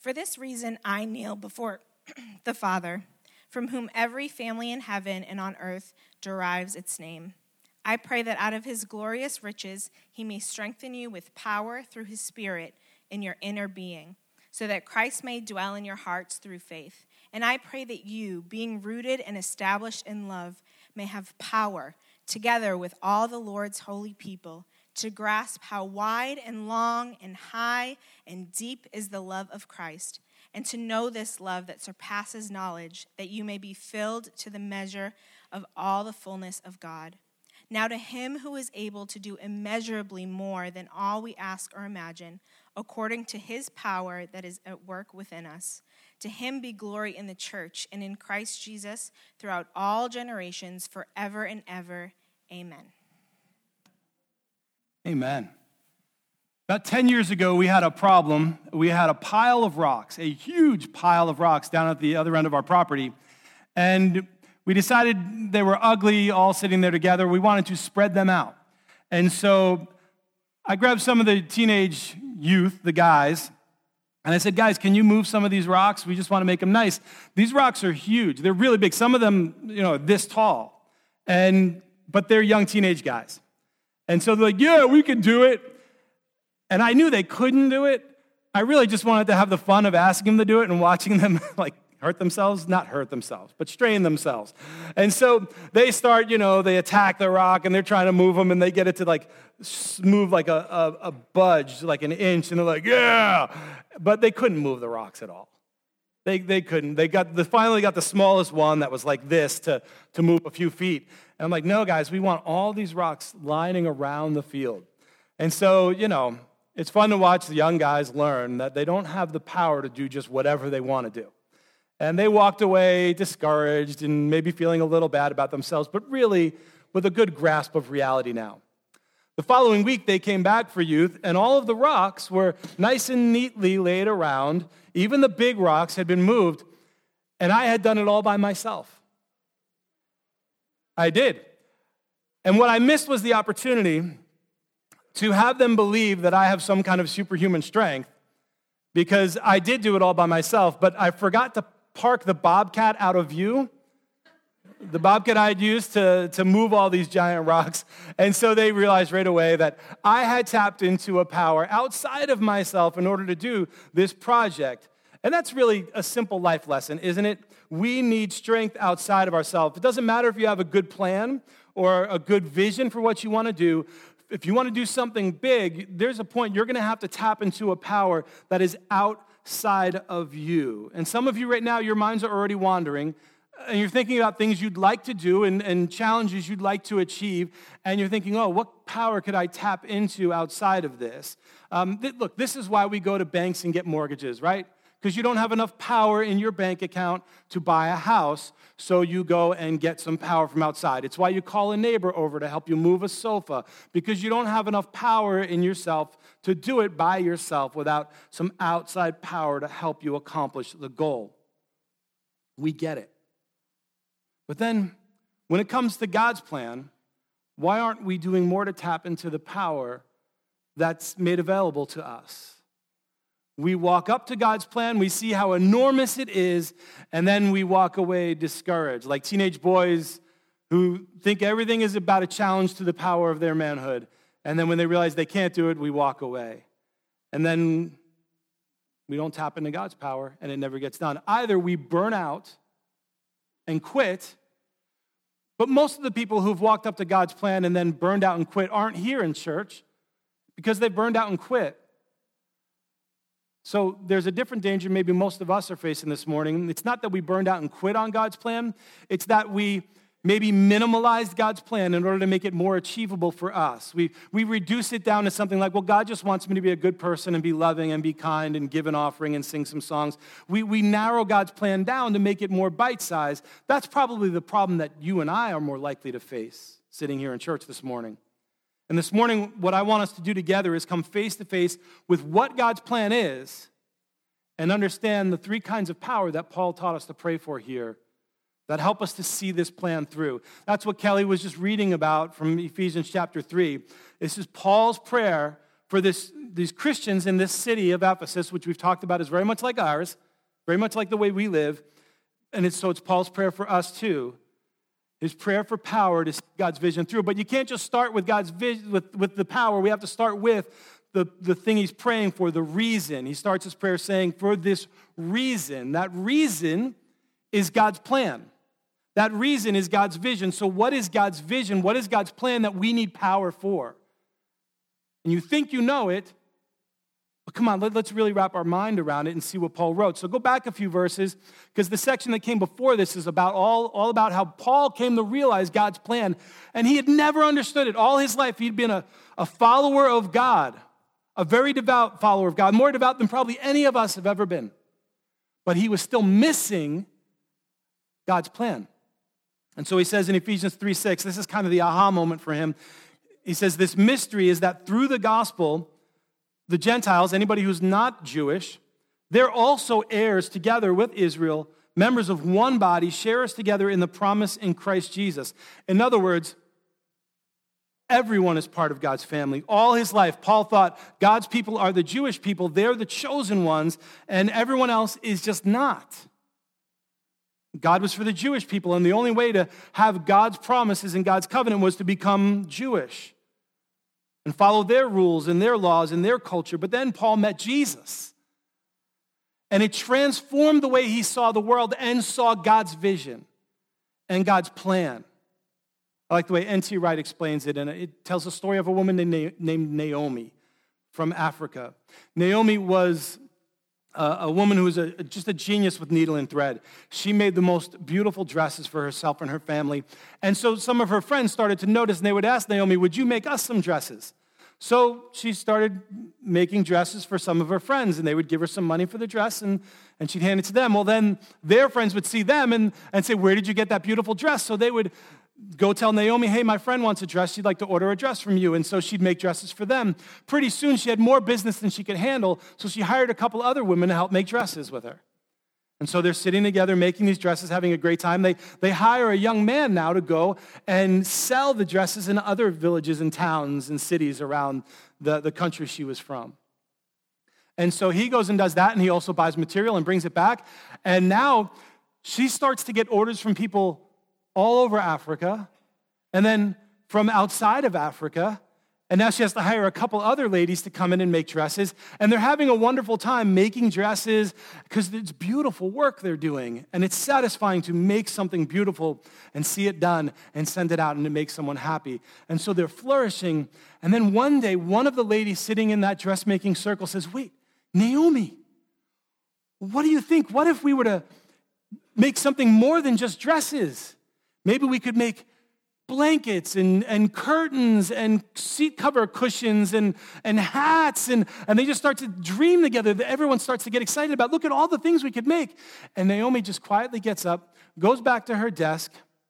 For this reason I kneel before the Father, from whom every family in heaven and on earth derives its name. I pray that out of his glorious riches he may strengthen you with power through his Spirit in your inner being, so that Christ may dwell in your hearts through faith. And I pray that you, being rooted and established in love, may have power, together with all the Lord's holy people, to grasp how wide and long and high and deep is the love of Christ, and to know this love that surpasses knowledge, that you may be filled to the measure of all the fullness of God. Now to him who is able to do immeasurably more than all we ask or imagine, according to his power that is at work within us, to him be glory in the church and in Christ Jesus throughout all generations, forever and ever. Amen. Amen. About 10 years ago, we had a problem. We had a pile of rocks, a huge pile of rocks down at the other end of our property. And we decided they were ugly, all sitting there together. We wanted to spread them out. And so I grabbed some of the teenage youth, the guys, and I said, guys, can you move some of these rocks? We just want to make them nice. These rocks are huge. They're really big. Some of them, this tall. But they're young teenage guys. And so they're like, yeah, we can do it. And I knew they couldn't do it. I really just wanted to have the fun of asking them to do it and watching them hurt themselves, not hurt themselves, but strain themselves. And so they start, they attack the rock and they're trying to move them and they get it to move like a budge, like an inch. And they're like, yeah. But they couldn't move the rocks at all. They couldn't. They finally got the smallest one that was like this to move a few feet. And I'm like, no, guys, we want all these rocks lining around the field. And so, it's fun to watch the young guys learn that they don't have the power to do just whatever they want to do. And they walked away discouraged and maybe feeling a little bad about themselves, but really with a good grasp of reality now. The following week, they came back for youth, and all of the rocks were nice and neatly laid around. Even the big rocks had been moved, and I had done it all by myself. I did. And what I missed was the opportunity to have them believe that I have some kind of superhuman strength, because I did do it all by myself, but I forgot to park the Bobcat out of view. The Bobcat I had used to move all these giant rocks. And so they realized right away that I had tapped into a power outside of myself in order to do this project. And that's really a simple life lesson, isn't it? We need strength outside of ourselves. It doesn't matter if you have a good plan or a good vision for what you want to do. If you want to do something big, there's a point you're going to have to tap into a power that is outside of you. And some of you right now, your minds are already wandering, and you're thinking about things you'd like to do and challenges you'd like to achieve, and you're thinking, oh, what power could I tap into outside of this? Look, this is why we go to banks and get mortgages, right? Because you don't have enough power in your bank account to buy a house, so you go and get some power from outside. It's why you call a neighbor over to help you move a sofa, because you don't have enough power in yourself to do it by yourself without some outside power to help you accomplish the goal. We get it. But then, when it comes to God's plan, why aren't we doing more to tap into the power that's made available to us? We walk up to God's plan, we see how enormous it is, and then we walk away discouraged, like teenage boys who think everything is about a challenge to the power of their manhood. And then when they realize they can't do it, we walk away. And then we don't tap into God's power, and it never gets done. Either we burn out and quit, but most of the people who've walked up to God's plan and then burned out and quit aren't here in church because they burned out and quit. So there's a different danger maybe most of us are facing this morning. It's not that we burned out and quit on God's plan. It's that we maybe minimalized God's plan in order to make it more achievable for us. We reduce it down to something like, well, God just wants me to be a good person and be loving and be kind and give an offering and sing some songs. We narrow God's plan down to make it more bite-sized. That's probably the problem that you and I are more likely to face sitting here in church this morning. And this morning, what I want us to do together is come face to face with what God's plan is and understand the three kinds of power that Paul taught us to pray for here that help us to see this plan through. That's what Kelly was just reading about from Ephesians chapter 3. This is Paul's prayer for these Christians in this city of Ephesus, which we've talked about is very much like ours, very much like the way we live. And it's Paul's prayer for us too. His prayer for power to see God's vision through. But you can't just start with God's vision, with the power. We have to start with the thing he's praying for, the reason. He starts his prayer saying, for this reason. That reason is God's plan. That reason is God's vision. So what is God's vision? What is God's plan that we need power for? And you think you know it, but come on, let's really wrap our mind around it and see what Paul wrote. So go back a few verses, because the section that came before this is about all about how Paul came to realize God's plan, and he had never understood it. All his life, he'd been a follower of God, a very devout follower of God, more devout than probably any of us have ever been. But he was still missing God's plan. And so he says in Ephesians 3:6, this is kind of the aha moment for him. He says, this mystery is that through the gospel, the Gentiles, anybody who's not Jewish, they're also heirs together with Israel, members of one body, sharers together in the promise in Christ Jesus. In other words, everyone is part of God's family. All his life, Paul thought God's people are the Jewish people, they're the chosen ones, and everyone else is just not. God was for the Jewish people, and the only way to have God's promises and God's covenant was to become Jewish and follow their rules and their laws and their culture. But then Paul met Jesus, and it transformed the way he saw the world and saw God's vision and God's plan. I like the way N.T. Wright explains it, and it tells the story of a woman named Naomi from Africa. Naomi was a woman who was just a genius with needle and thread. She made the most beautiful dresses for herself and her family. And so some of her friends started to notice, and they would ask Naomi, would you make us some dresses? So she started making dresses for some of her friends, and they would give her some money for the dress, and she'd hand it to them. Well, then their friends would see them and say, where did you get that beautiful dress? So they would go tell Naomi, hey, my friend wants a dress. She'd like to order a dress from you. And so she'd make dresses for them. Pretty soon, she had more business than she could handle, so she hired a couple other women to help make dresses with her. And so they're sitting together, making these dresses, having a great time. They hire a young man now to go and sell the dresses in other villages and towns and cities around the country she was from. And so he goes and does that, and he also buys material and brings it back. And now she starts to get orders from people all over Africa, and then from outside of Africa, and now she has to hire a couple other ladies to come in and make dresses, and they're having a wonderful time making dresses because it's beautiful work they're doing, and it's satisfying to make something beautiful and see it done and send it out and to make someone happy. And so they're flourishing, and then one day, one of the ladies sitting in that dressmaking circle says, wait, Naomi, what do you think? What if we were to make something more than just dresses? Maybe we could make blankets and curtains and seat cover cushions and hats. And they just start to dream together. Everyone starts to get excited about, look at all the things we could make. And Naomi just quietly gets up, goes back to her desk,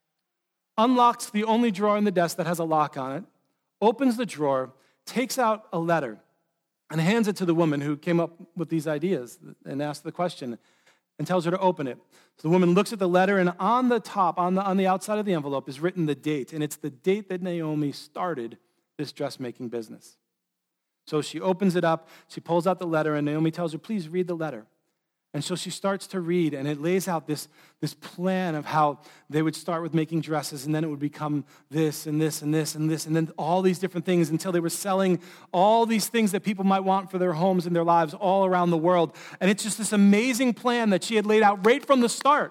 unlocks the only drawer in the desk that has a lock on it, opens the drawer, takes out a letter, and hands it to the woman who came up with these ideas and asked the question, and tells her to open it. So the woman looks at the letter, and on the top, on the outside of the envelope, is written the date, and it's the date that Naomi started this dressmaking business. So she opens it up, she pulls out the letter, and Naomi tells her, please read the letter. And so she starts to read, and it lays out this plan of how they would start with making dresses, and then it would become this and this and this and this, and then all these different things until they were selling all these things that people might want for their homes and their lives all around the world. And it's just this amazing plan that she had laid out right from the start.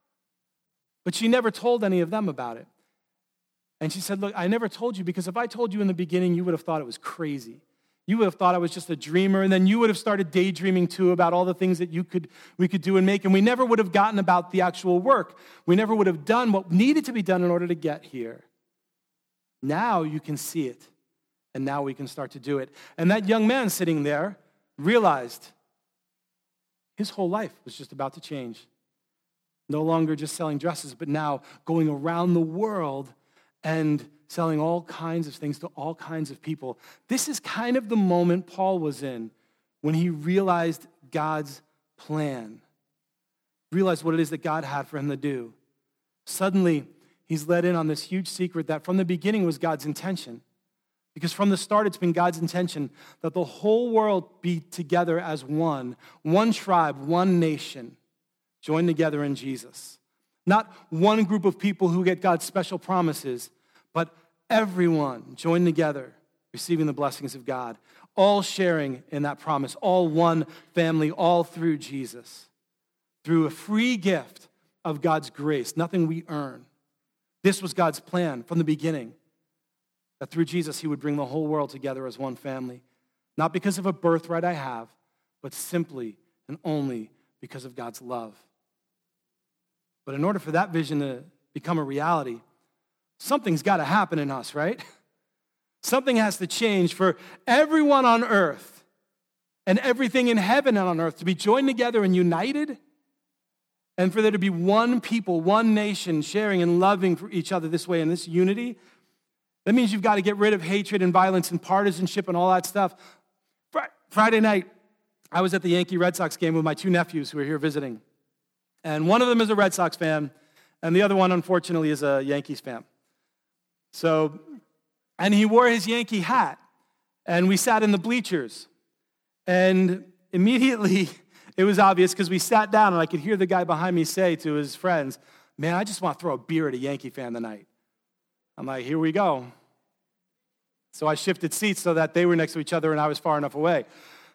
But she never told any of them about it. And she said, look, I never told you because if I told you in the beginning, you would have thought it was crazy. You would have thought I was just a dreamer, and then you would have started daydreaming too about all the things that we could do and make, and we never would have gotten about the actual work. We never would have done what needed to be done in order to get here. Now you can see it, and now we can start to do it. And that young man sitting there realized his whole life was just about to change. No longer just selling dresses, but now going around the world and selling all kinds of things to all kinds of people. This is kind of the moment Paul was in when he realized God's plan, realized what it is that God had for him to do. Suddenly, he's let in on this huge secret that from the beginning was God's intention. Because from the start, it's been God's intention that the whole world be together as one tribe, one nation, joined together in Jesus. Not one group of people who get God's special promises, but everyone joined together, receiving the blessings of God, all sharing in that promise, all one family, all through Jesus, through a free gift of God's grace, nothing we earn. This was God's plan from the beginning, that through Jesus he would bring the whole world together as one family, not because of a birthright I have, but simply and only because of God's love. But in order for that vision to become a reality, something's got to happen in us, right? Something has to change for everyone on earth and everything in heaven and on earth to be joined together and united, and for there to be one people, one nation sharing and loving for each other this way in this unity. That means you've got to get rid of hatred and violence and partisanship and all that stuff. Friday night, I was at the Yankee Red Sox game with my two nephews who are here visiting. And one of them is a Red Sox fan, and the other one, unfortunately, is a Yankees fan. And he wore his Yankee hat, and we sat in the bleachers. And immediately, it was obvious because we sat down, and I could hear the guy behind me say to his friends, "Man, I just want to throw a beer at a Yankee fan tonight." I'm like, here we go. So I shifted seats so that they were next to each other and I was far enough away.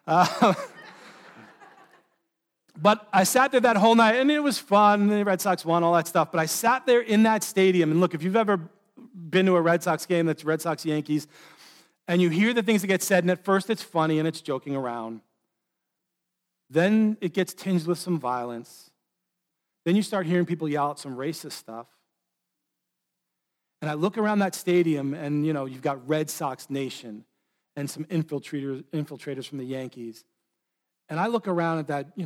But I sat there that whole night, and it was fun. The Red Sox won, all that stuff. But I sat there in that stadium, and look, if you've ever been to a Red Sox game that's Red Sox Yankees, and you hear the things that get said, and at first it's funny and it's joking around. Then it gets tinged with some violence. Then you start hearing people yell out some racist stuff. And I look around that stadium, and you've got Red Sox Nation and some infiltrators from the Yankees. And I look around at that,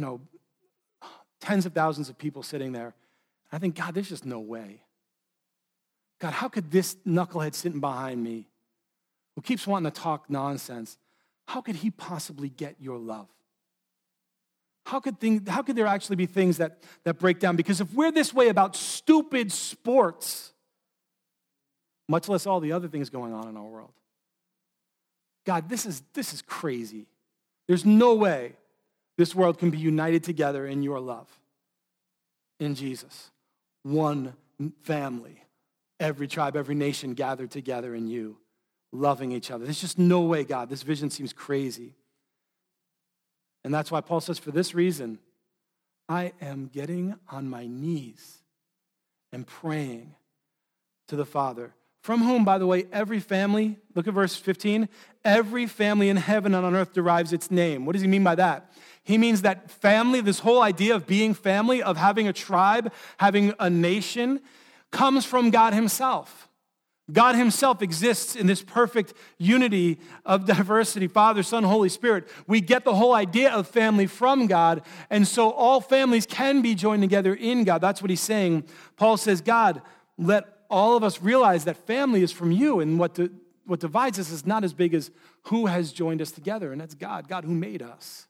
tens of thousands of people sitting there. I think, God, there's just no way. God, how could this knucklehead sitting behind me, who keeps wanting to talk nonsense, how could he possibly get your love? How could there actually be things that break down? Because if we're this way about stupid sports, much less all the other things going on in our world, God, this is crazy. There's no way this world can be united together in your love, in Jesus. One family, every tribe, every nation gathered together in you, loving each other. There's just no way, God. This vision seems crazy. And that's why Paul says, for this reason, I am getting on my knees and praying to the Father, from whom, by the way, every family, look at verse 15, every family in heaven and on earth derives its name. What does he mean by that? He means that family, this whole idea of being family, of having a tribe, having a nation, comes from God himself. God himself exists in this perfect unity of diversity, Father, Son, Holy Spirit. We get the whole idea of family from God, and so all families can be joined together in God. That's what he's saying. Paul says, God, let all of us realize that family is from you, and what divides us is not as big as who has joined us together, and that's God who made us.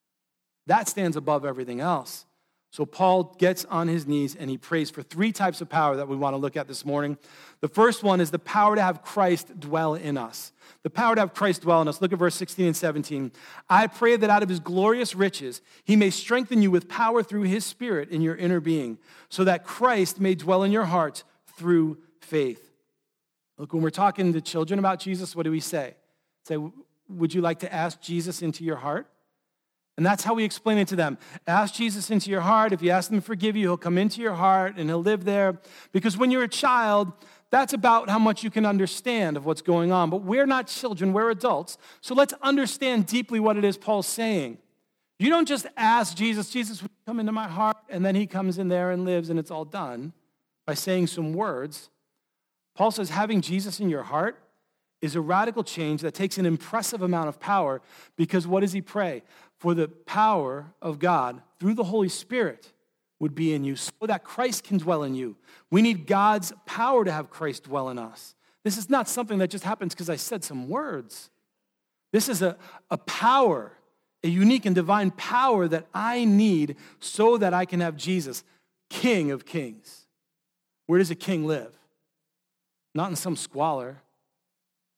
That stands above everything else. So Paul gets on his knees and he prays for three types of power that we want to look at this morning. The first one is the power to have Christ dwell in us. The power to have Christ dwell in us. Look at verse 16 and 17. I pray that out of his glorious riches, he may strengthen you with power through his Spirit in your inner being, so that Christ may dwell in your hearts through faith. Look, when we're talking to children about Jesus, what do we say? Say, would you like to ask Jesus into your heart? And that's how we explain it to them. Ask Jesus into your heart. If you ask him to forgive you, he'll come into your heart and he'll live there. Because when you're a child, that's about how much you can understand of what's going on. But we're not children, we're adults. So let's understand deeply what it is Paul's saying. You don't just ask Jesus, Jesus, would you come into my heart? And then he comes in there and lives and it's all done by saying some words. Paul says having Jesus in your heart is a radical change that takes an impressive amount of power, because what does he pray? For the power of God through the Holy Spirit would be in you so that Christ can dwell in you. We need God's power to have Christ dwell in us. This is not something that just happens because I said some words. This is a power, a unique and divine power that I need so that I can have Jesus, King of Kings. Where does a king live? Not in some squalor.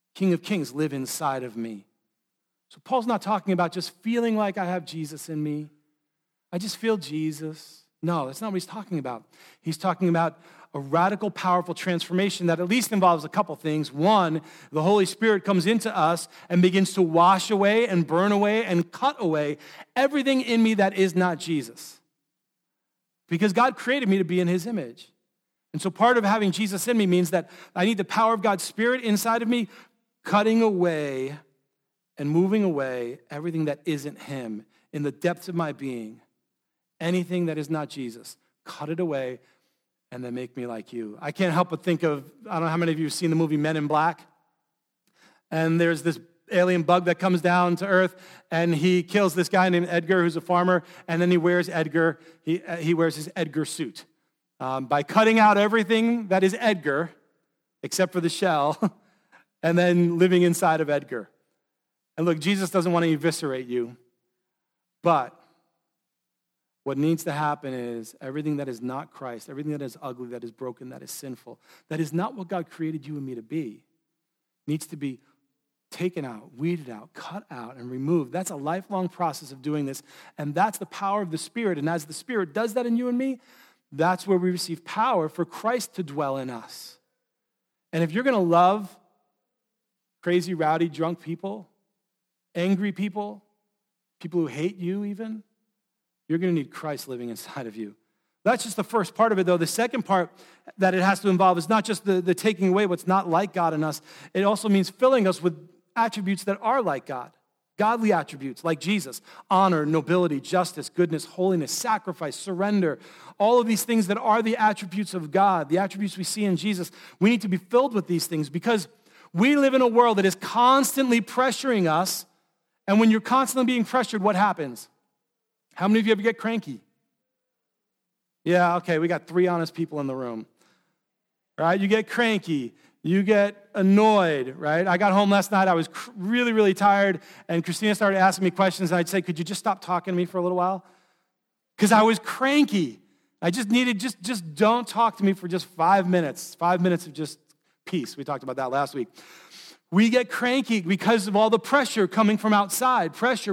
King of Kings, live inside of me. So Paul's not talking about just feeling like I have Jesus in me. I just feel Jesus. No, that's not what he's talking about. He's talking about a radical, powerful transformation that at least involves a couple things. One, the Holy Spirit comes into us and begins to wash away and burn away and cut away everything in me that is not Jesus. Because God created me to be in his image. And so part of having Jesus in me means that I need the power of God's Spirit inside of me, cutting away and moving away everything that isn't him in the depths of my being. Anything that is not Jesus, cut it away and then make me like you. I can't help but think of, I don't know how many of you have seen the movie Men in Black. And there's this alien bug that comes down to Earth, and he kills this guy named Edgar, who's a farmer, and then he wears he wears his Edgar suit. By cutting out everything that is Edgar, except for the shell, and then living inside of Edgar. And look, Jesus doesn't want to eviscerate you, but what needs to happen is everything that is not Christ, everything that is ugly, that is broken, that is sinful, that is not what God created you and me to be, needs to be taken out, weeded out, cut out, and removed. That's a lifelong process of doing this, and that's the power of the Spirit. And as the Spirit does that in you and me, that's where we receive power for Christ to dwell in us. And if you're going to love crazy, rowdy, drunk people, angry people, people who hate you even, you're going to need Christ living inside of you. That's just the first part of it, though. The second part that it has to involve is not just the taking away what's not like God in us. It also means filling us with attributes that are like God. Godly attributes like Jesus. Honor, nobility, justice, goodness, holiness, sacrifice, surrender. All of these things that are the attributes of God, the attributes we see in Jesus. We need to be filled with these things because we live in a world that is constantly pressuring us. And when you're constantly being pressured, what happens? How many of you ever get cranky? Yeah, okay, we got 3 honest people in the room. Right? You get cranky. You get annoyed, right? I got home last night. I was really, really tired, and Christina started asking me questions, and I'd say, could you just stop talking to me for a little while? Because I was cranky. I just needed, just don't talk to me for just 5 minutes. 5 minutes of just peace. We talked about that last week. We get cranky because of all the pressure coming from outside. Pressure,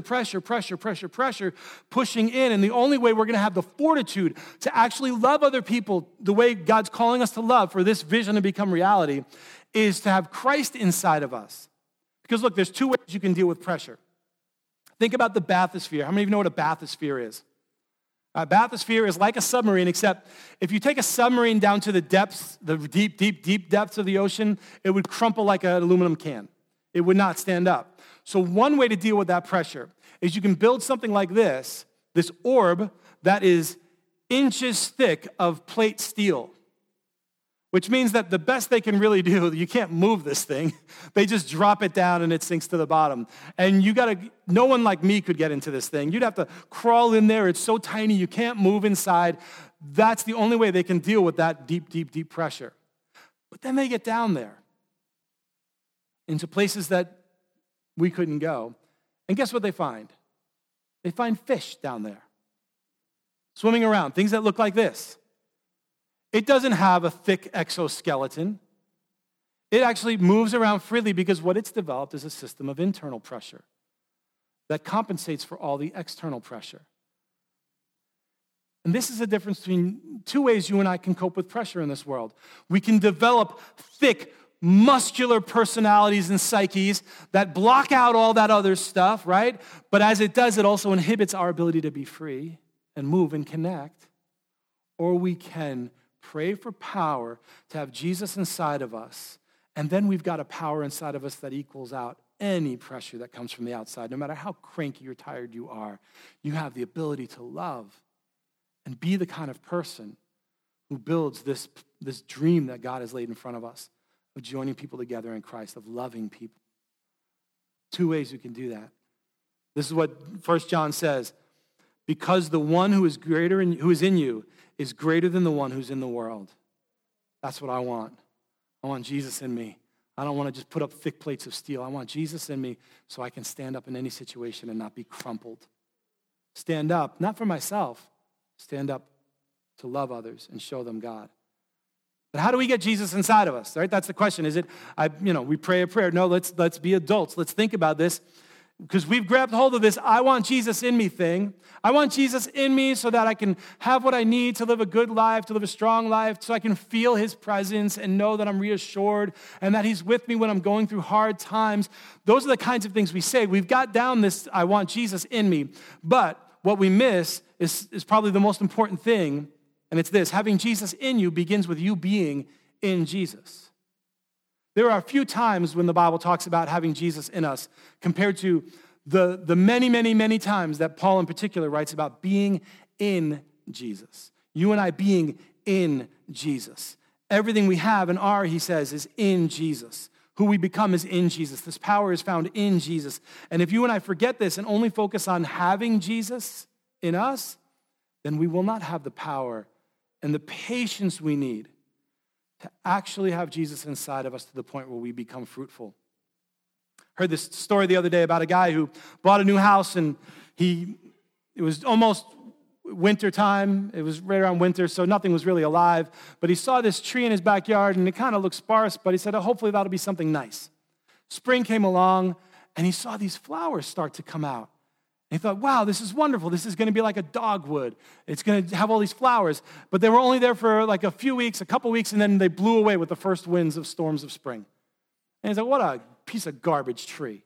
pushing in. And the only way we're going to have the fortitude to actually love other people the way God's calling us to love for this vision to become reality is to have Christ inside of us. Because look, there's 2 ways you can deal with pressure. Think about the bathysphere. How many of you know what a bathysphere is? A bathysphere is like a submarine, except if you take a submarine down to the depths, the deep depths of the ocean, it would crumple like an aluminum can. It would not stand up. So one way to deal with that pressure is you can build something like this orb that is inches thick of plate steel, which means that the best they can really do, you can't move this thing. They just drop it down and it sinks to the bottom. And no one like me could get into this thing. You'd have to crawl in there. It's so tiny, you can't move inside. That's the only way they can deal with that deep pressure. But then they get down there into places that we couldn't go. And guess what they find? They find fish down there, swimming around, things that look like this. It doesn't have a thick exoskeleton. It actually moves around freely because what it's developed is a system of internal pressure that compensates for all the external pressure. And this is the difference between 2 ways you and I can cope with pressure in this world. We can develop thick, muscular personalities and psyches that block out all that other stuff, right? But as it does, it also inhibits our ability to be free and move and connect. Or we can pray for power to have Jesus inside of us, and then we've got a power inside of us that equals out any pressure that comes from the outside. No matter how cranky or tired you are, you have the ability to love and be the kind of person who builds this dream that God has laid in front of us of joining people together in Christ, of loving people. 2 ways you can do that. This is what 1 John says, because the one who is in you is greater than the one who's in the world. That's what I want. I want Jesus in me. I don't want to just put up thick plates of steel. I want Jesus in me so I can stand up in any situation and not be crumpled. Stand up, not for myself. Stand up to love others and show them God. But how do we get Jesus inside of us, right? That's the question. Is it, we pray a prayer? No, let's be adults. Let's think about this. Because we've grabbed hold of this I want Jesus in me thing. I want Jesus in me so that I can have what I need to live a good life, to live a strong life, so I can feel his presence and know that I'm reassured and that he's with me when I'm going through hard times. Those are the kinds of things we say. We've got down this I want Jesus in me. But what we miss is probably the most important thing, and it's this. Having Jesus in you begins with you being in Jesus. There are a few times when the Bible talks about having Jesus in us compared to the many, many, many times that Paul in particular writes about being in Jesus. You and I being in Jesus. Everything we have and are, he says, is in Jesus. Who we become is in Jesus. This power is found in Jesus. And if you and I forget this and only focus on having Jesus in us, then we will not have the power and the patience we need to actually have Jesus inside of us to the point where we become fruitful. Heard this story the other day about a guy who bought a new house, and it was almost winter time. It was right around winter, so nothing was really alive. But he saw this tree in his backyard, and it kind of looked sparse, but he said, hopefully that'll be something nice. Spring came along, and he saw these flowers start to come out. And he thought, wow, this is wonderful. This is going to be like a dogwood. It's going to have all these flowers. But they were only there for like a few weeks, a couple weeks, and then they blew away with the first winds of storms of spring. And he's like, what a piece of garbage tree.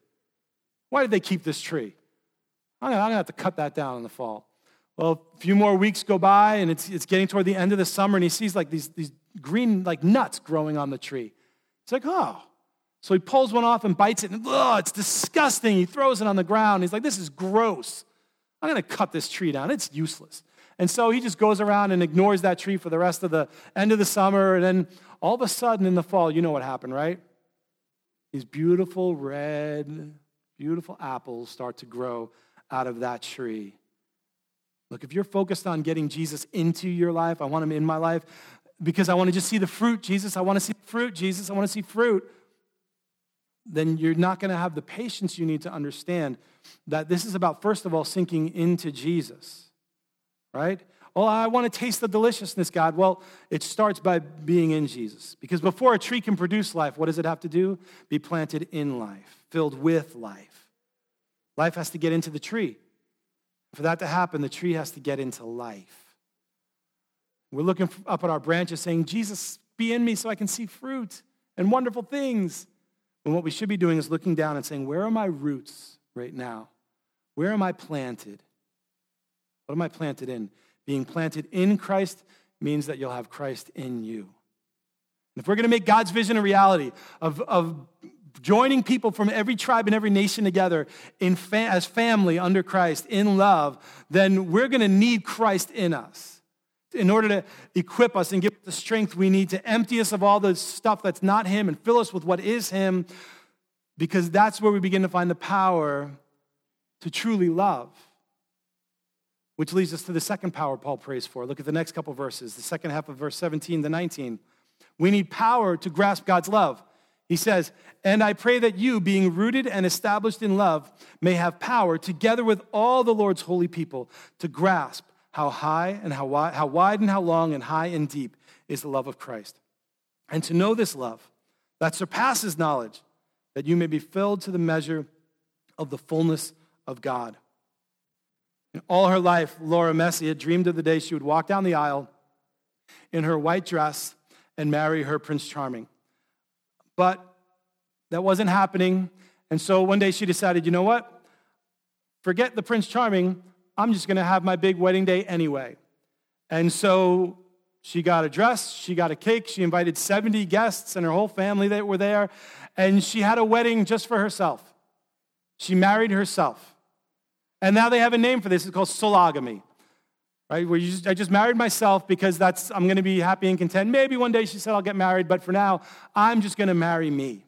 Why did they keep this tree? I'm going to have to cut that down in the fall. Well, a few more weeks go by, and it's getting toward the end of the summer, and he sees like these green like nuts growing on the tree. He's like, oh. So he pulls one off and bites it, and it's disgusting. He throws it on the ground. He's like, this is gross. I'm going to cut this tree down. It's useless. And so he just goes around and ignores that tree for the rest of the end of the summer, and then all of a sudden in the fall, you know what happened, right? These beautiful red, beautiful apples start to grow out of that tree. Look, if you're focused on getting Jesus into your life, I want him in my life because I want to just see the fruit, Jesus. I want to see fruit, Jesus. I want to see fruit. Then you're not going to have the patience you need to understand that this is about, first of all, sinking into Jesus, right? Oh, I want to taste the deliciousness, God. Well, it starts by being in Jesus. Because before a tree can produce life, what does it have to do? Be planted in life, filled with life. Life has to get into the tree. For that to happen, the tree has to get into life. We're looking up at our branches saying, Jesus, be in me so I can see fruit and wonderful things. And what we should be doing is looking down and saying, where are my roots right now? Where am I planted? What am I planted in? Being planted in Christ means that you'll have Christ in you. And if we're going to make God's vision a reality of joining people from every tribe and every nation together as family under Christ in love, then we're going to need Christ in us in order to equip us and give us the strength we need to empty us of all the stuff that's not him and fill us with what is him, because that's where we begin to find the power to truly love. Which leads us to the second power Paul prays for. Look at the next couple verses, the second half of verse 17 to 19. We need power to grasp God's love. He says, and I pray that you, being rooted and established in love, may have power, together with all the Lord's holy people, to grasp how high and how wide and how long and high and deep is the love of Christ. And to know this love that surpasses knowledge, that you may be filled to the measure of the fullness of God. In all her life, Laura Messi had dreamed of the day she would walk down the aisle in her white dress and marry her Prince Charming. But that wasn't happening. And so one day she decided, you know what? Forget the Prince Charming. I'm just going to have my big wedding day anyway. And so she got a dress, she got a cake, she invited 70 guests and her whole family that were there, and she had a wedding just for herself. She married herself. And now they have a name for this. It's called sologamy, right? Where I just married myself because I'm going to be happy and content. Maybe one day she said I'll get married, but for now, I'm just going to marry me.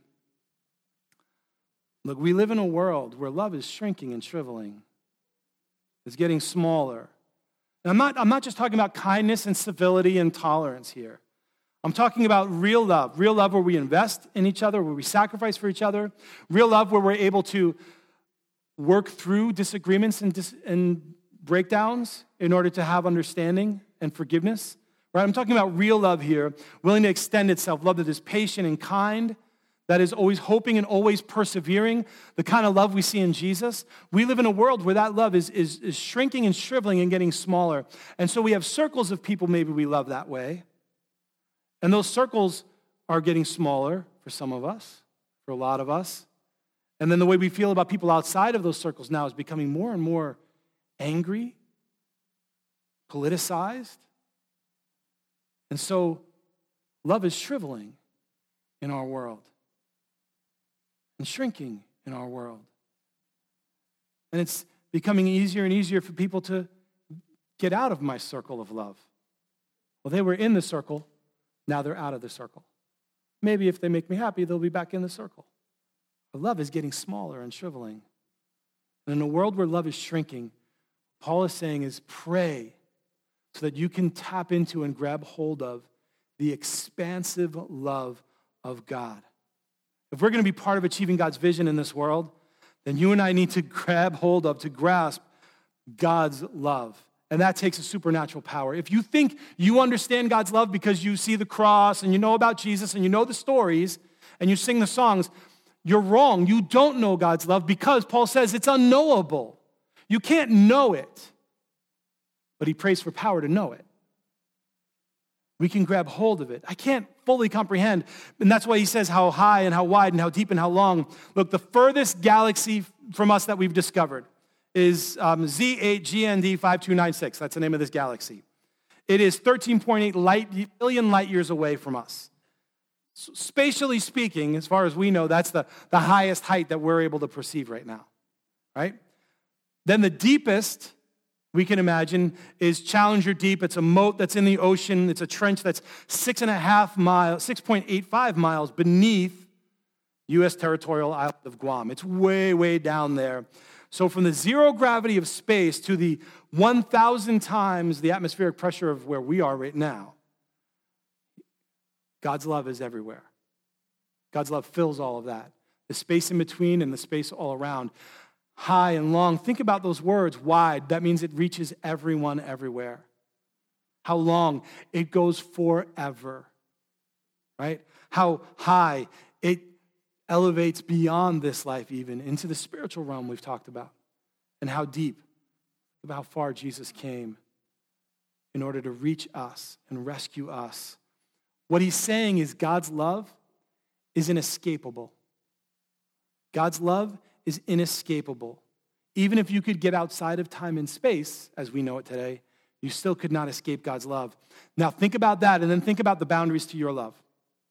Look, we live in a world where love is shrinking and shriveling. It's getting smaller. And I'm not just talking about kindness and civility and tolerance here. I'm talking about real love where we invest in each other, where we sacrifice for each other, real love where we're able to work through disagreements and breakdowns in order to have understanding and forgiveness, right? I'm talking about real love here, willing to extend itself, love that is patient and kind, that is always hoping and always persevering, the kind of love we see in Jesus. We live in a world where that love is shrinking and shriveling and getting smaller. And so we have circles of people maybe we love that way. And those circles are getting smaller for some of us, for a lot of us. And then the way we feel about people outside of those circles now is becoming more and more angry, politicized. And so love is shriveling in our world and shrinking in our world. And it's becoming easier and easier for people to get out of my circle of love. Well, they were in the circle, now they're out of the circle. Maybe if they make me happy, they'll be back in the circle. But love is getting smaller and shriveling. And in a world where love is shrinking, Paul is saying is pray so that you can tap into and grab hold of the expansive love of God. If we're going to be part of achieving God's vision in this world, then you and I need to grab hold of, to grasp God's love. And that takes a supernatural power. If you think you understand God's love because you see the cross and you know about Jesus and you know the stories and you sing the songs, you're wrong. You don't know God's love because Paul says it's unknowable. You can't know it. But he prays for power to know it. We can grab hold of it. I can't fully comprehend. And that's why he says how high and how wide and how deep and how long. Look, the furthest galaxy from us that we've discovered is Z8 GND 5296. That's the name of this galaxy. It is 13.8 billion light years away from us. So spatially speaking, as far as we know, that's the highest height that we're able to perceive right now, right? Then the deepest we can imagine is Challenger Deep. It's a moat that's in the ocean. It's a trench that's 6.85 miles beneath U.S. territorial island of Guam. It's way, way down there. So from the zero gravity of space to the 1,000 times the atmospheric pressure of where we are right now, God's love is everywhere. God's love fills all of that. The space in between and the space all around. High and long. Think about those words, wide. That means it reaches everyone everywhere. How long? It goes forever, right? How high? It elevates beyond this life even into the spiritual realm we've talked about. And how deep, about how far Jesus came in order to reach us and rescue us. What he's saying is God's love is inescapable. God's love is inescapable. Even if you could get outside of time and space, as we know it today, you still could not escape God's love. Now think about that and then think about the boundaries to your love.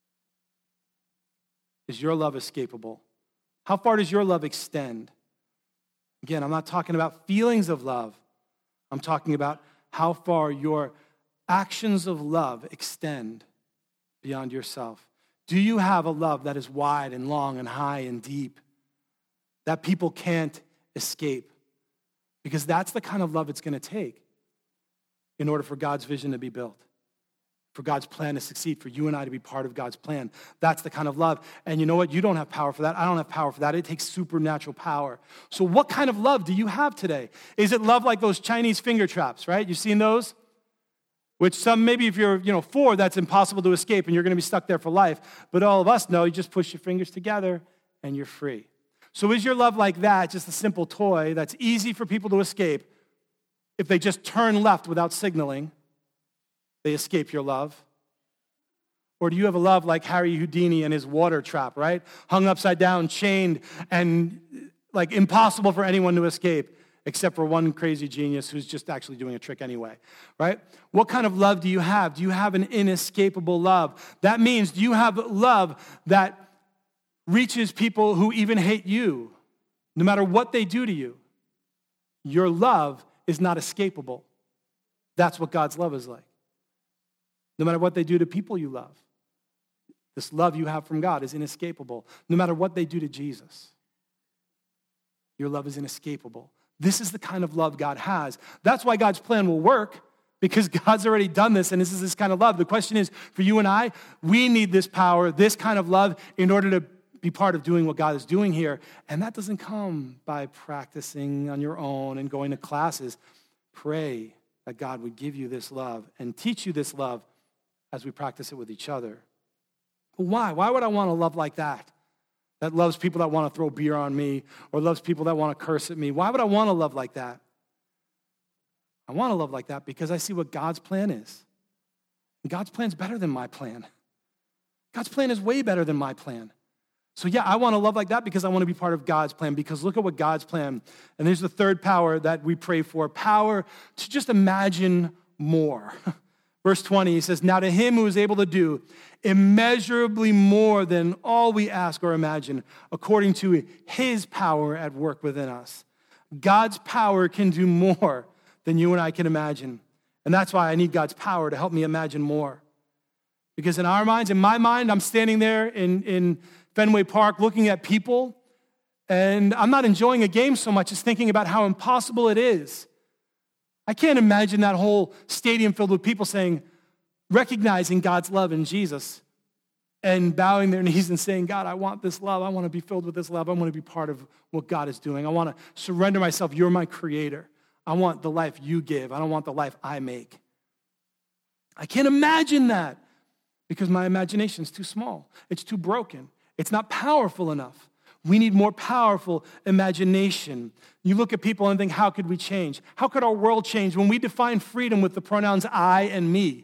Is your love escapable? How far does your love extend? Again, I'm not talking about feelings of love. I'm talking about how far your actions of love extend beyond yourself. Do you have a love that is wide and long and high and deep that people can't escape? Because that's the kind of love it's going to take in order for God's vision to be built, for God's plan to succeed, for you and I to be part of God's plan. That's the kind of love. And you know what? You don't have power for that. I don't have power for that. It takes supernatural power. So what kind of love do you have today? Is it love like those Chinese finger traps, right? You've seen those? Which some, maybe if you're 4, that's impossible to escape and you're going to be stuck there for life. But all of us know you just push your fingers together and you're free. So is your love like that, just a simple toy that's easy for people to escape? If they just turn left without signaling, they escape your love? Or do you have a love like Harry Houdini and his water trap, right? Hung upside down, chained, and like impossible for anyone to escape, except for one crazy genius who's just actually doing a trick anyway, right? What kind of love do you have? Do you have an inescapable love? That means, do you have love that reaches people who even hate you, no matter what they do to you? Your love is not escapable. That's what God's love is like. No matter what they do to people you love, this love you have from God is inescapable. No matter what they do to Jesus, your love is inescapable. This is the kind of love God has. That's why God's plan will work, because God's already done this, and this is this kind of love. The question is, for you and I, we need this power, this kind of love, in order to be part of doing what God is doing here. And that doesn't come by practicing on your own and going to classes. Pray that God would give you this love and teach you this love as we practice it with each other. But why? Why would I want a love like that? That loves people that want to throw beer on me or loves people that want to curse at me. Why would I want a love like that? I want a love like that because I see what God's plan is. And God's plan is better than my plan. God's plan is way better than my plan. So yeah, I want a love like that because I want to be part of God's plan, because look at what God's plan. And there's the third power that we pray for, power to just imagine more. Verse 20, he says, now to him who is able to do immeasurably more than all we ask or imagine, according to his power at work within us. God's power can do more than you and I can imagine. And that's why I need God's power to help me imagine more. Because in our minds, in my mind, I'm standing there in Fenway Park looking at people, and I'm not enjoying a game so much as thinking about how impossible it is. I can't imagine that whole stadium filled with people recognizing God's love in Jesus and bowing their knees and saying, God, I want this love. I want to be filled with this love. I want to be part of what God is doing. I want to surrender myself. You're my creator. I want the life you give. I don't want the life I make. I can't imagine that because my imagination is too small. It's too broken. It's not powerful enough. We need more powerful imagination. You look at people and think, how could we change? How could our world change when we define freedom with the pronouns I and me?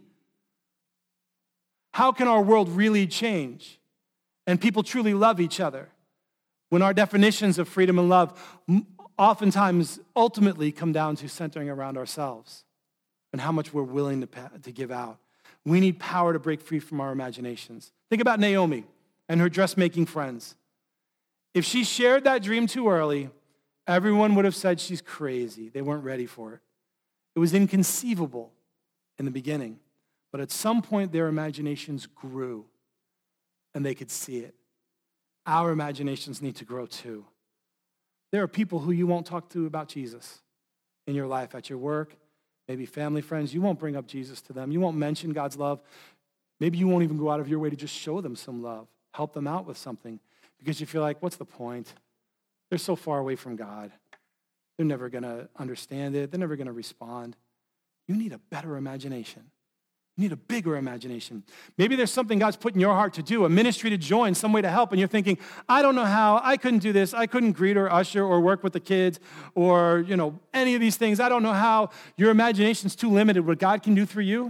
How can our world really change and people truly love each other when our definitions of freedom and love oftentimes ultimately come down to centering around ourselves and how much we're willing to give out? We need power to break free from our imaginations. Think about Naomi and her dressmaking friends. If she shared that dream too early, everyone would have said she's crazy. They weren't ready for it. It was inconceivable in the beginning. But at some point, their imaginations grew, and they could see it. Our imaginations need to grow too. There are people who you won't talk to about Jesus in your life, at your work, maybe family, friends. You won't bring up Jesus to them. You won't mention God's love. Maybe you won't even go out of your way to just show them some love, help them out with something, because you feel like, what's the point? They're so far away from God. They're never going to understand it. They're never going to respond. You need a better imagination. You need a bigger imagination. Maybe there's something God's put in your heart to do, a ministry to join, some way to help, and you're thinking, I don't know how, I couldn't do this, I couldn't greet or usher or work with the kids or, any of these things. I don't know how. Your imagination's too limited. What God can do through you,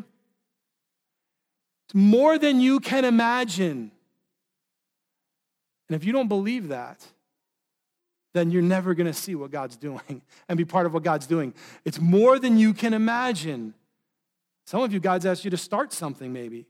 it's more than you can imagine. And if you don't believe that, then you're never going to see what God's doing and be part of what God's doing. It's more than you can imagine. Some of you, God's asked you to start something maybe,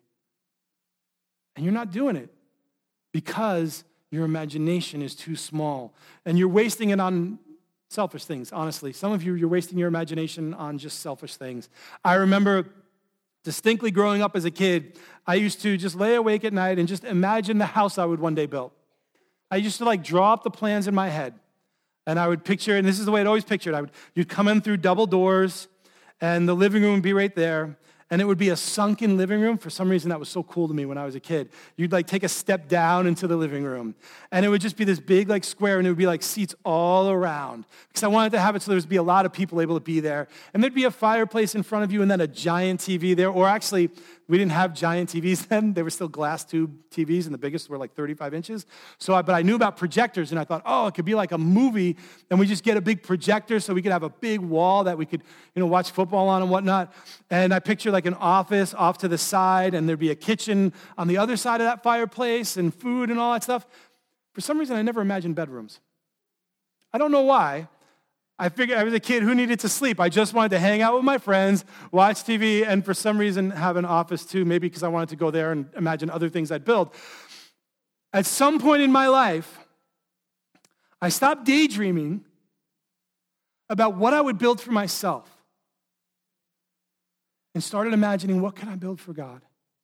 and you're not doing it because your imagination is too small, and you're wasting it on selfish things, honestly. Some of you, you're wasting your imagination on just selfish things. I remember distinctly growing up as a kid, I used to just lay awake at night and just imagine the house I would one day build. I used to draw up the plans in my head, and I would picture, and this is the way I'd always pictured. You'd come in through double doors, and the living room would be right there, and it would be a sunken living room. For some reason, that was so cool to me when I was a kid. You'd take a step down into the living room, and it would just be this big square, and it would be seats all around, because I wanted to have it so there would be a lot of people able to be there, and there'd be a fireplace in front of you, and then a giant TV there, or actually, we didn't have giant TVs then. They were still glass tube TVs, and the biggest were 35 inches. But I knew about projectors, and I thought, it could be like a movie, and we just get a big projector so we could have a big wall that we could, watch football on and whatnot. And I pictured an office off to the side, and there'd be a kitchen on the other side of that fireplace, and food and all that stuff. For some reason, I never imagined bedrooms. I don't know why. I figured I was a kid who needed to sleep. I just wanted to hang out with my friends, watch TV, and for some reason have an office too, maybe because I wanted to go there and imagine other things I'd build. At some point in my life, I stopped daydreaming about what I would build for myself and started imagining, what can I build for God?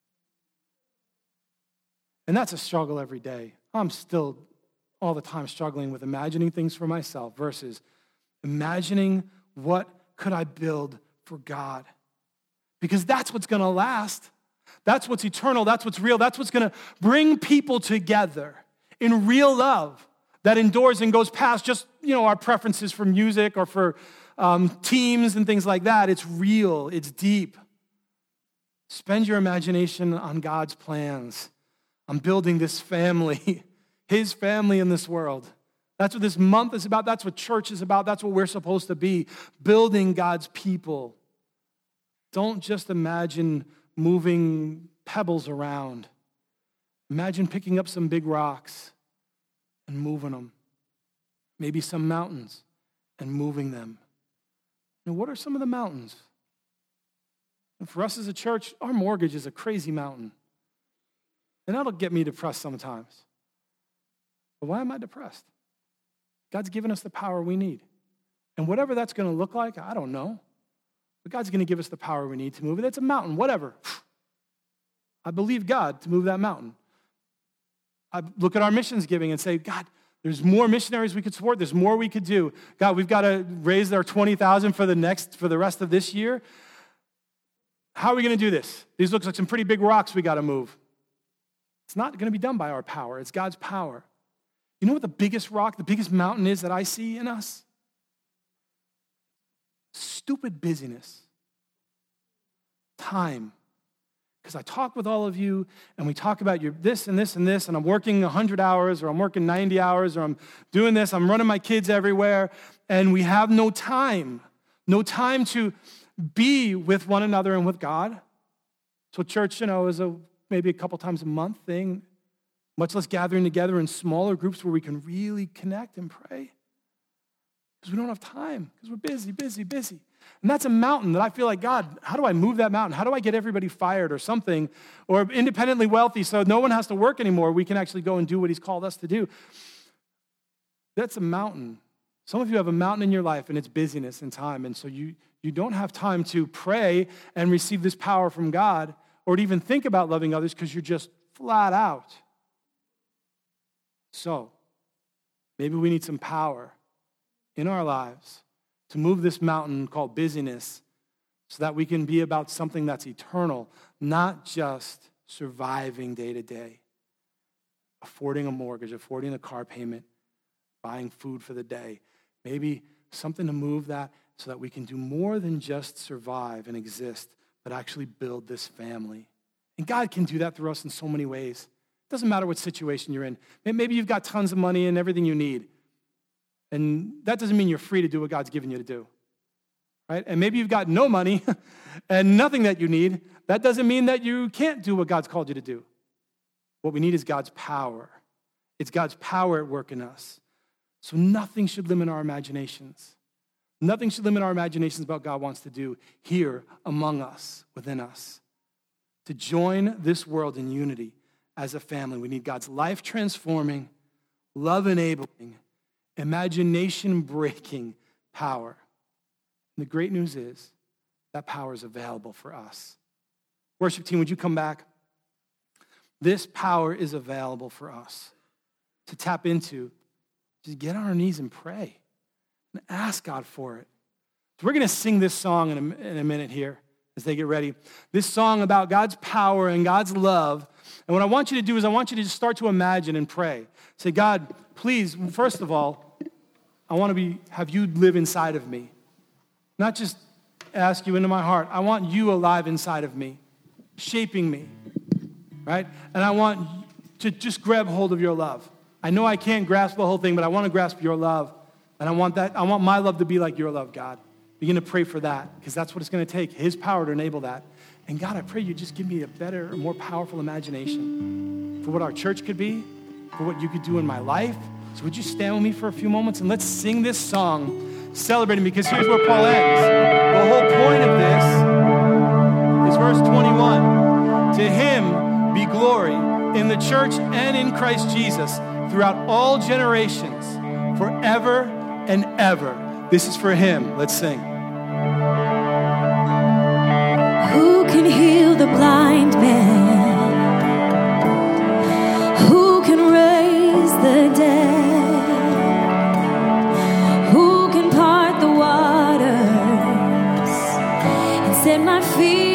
And that's a struggle every day. I'm still all the time struggling with imagining things for myself versus imagining what could I build for God. Because that's what's going to last. That's what's eternal. That's what's real. That's what's going to bring people together in real love that endures and goes past just, our preferences for music or for teams and things like that. It's real. It's deep. Spend your imagination on God's plans. I'm building this family, his family in this world. That's what this month is about. That's what church is about. That's what we're supposed to be, building God's people. Don't just imagine moving pebbles around. Imagine picking up some big rocks and moving them. Maybe some mountains and moving them. Now, what are some of the mountains? And for us as a church, our mortgage is a crazy mountain. And that'll get me depressed sometimes. But why am I depressed? God's given us the power we need. And whatever that's going to look like, I don't know. But God's going to give us the power we need to move it. It's a mountain, whatever. I believe God to move that mountain. I look at our missions giving and say, God, there's more missionaries we could support. There's more we could do. God, we've got to raise our $20,000 for the rest of this year. How are we going to do this? These look like some pretty big rocks we got to move. It's not going to be done by our power. It's God's power. You know what the biggest rock, the biggest mountain is that I see in us? Stupid busyness. Time. Because I talk with all of you, and we talk about your this and this and this, and I'm working 100 hours, or I'm working 90 hours, or I'm doing this, I'm running my kids everywhere, and we have no time to be with one another and with God. So church, is maybe a couple times a month thing, much less gathering together in smaller groups where we can really connect and pray. Because we don't have time, because we're busy. And that's a mountain that I feel like, God, how do I move that mountain? How do I get everybody fired or something, or independently wealthy so no one has to work anymore? We can actually go and do what he's called us to do. That's a mountain. Some of you have a mountain in your life, and it's busyness and time, and so you don't have time to pray and receive this power from God or to even think about loving others because you're just flat out. So maybe we need some power in our lives to move this mountain called busyness so that we can be about something that's eternal, not just surviving day to day, affording a mortgage, affording a car payment, buying food for the day. Maybe something to move that so that we can do more than just survive and exist, but actually build this family. And God can do that through us in so many ways. It doesn't matter what situation you're in. Maybe you've got tons of money and everything you need. And that doesn't mean you're free to do what God's given you to do, right? And maybe you've got no money and nothing that you need. That doesn't mean that you can't do what God's called you to do. What we need is God's power. It's God's power at work in us. So nothing should limit our imaginations. Nothing should limit our imaginations about what God wants to do here among us, within us. To join this world in unity as a family, we need God's life-transforming, love-enabling, imagination-breaking power. And the great news is that power is available for us. Worship team, would you come back? This power is available for us to tap into. Just get on our knees and pray and ask God for it. So we're going to sing this song in a minute here as they get ready. This song about God's power and God's love. And what I want you to do is I want you to just start to imagine and pray. Say, God, please, first of all, I want to have you live inside of me. Not just ask you into my heart. I want you alive inside of me, shaping me, right? And I want to just grab hold of your love. I know I can't grasp the whole thing, but I want to grasp your love. And I want my love to be like your love, God. Begin to pray for that, because that's what it's going to take, his power to enable that. And God, I pray you just give me a better, more powerful imagination for what our church could be, for what you could do in my life. So would you stand with me for a few moments and let's sing this song, celebrating, because here's where Paul ends. The whole point of this is verse 21. To him be glory in the church and in Christ Jesus throughout all generations, forever and ever. This is for him. Let's sing. Who can heal the blind man? Who can raise the dead? Who can part the waters and set my feet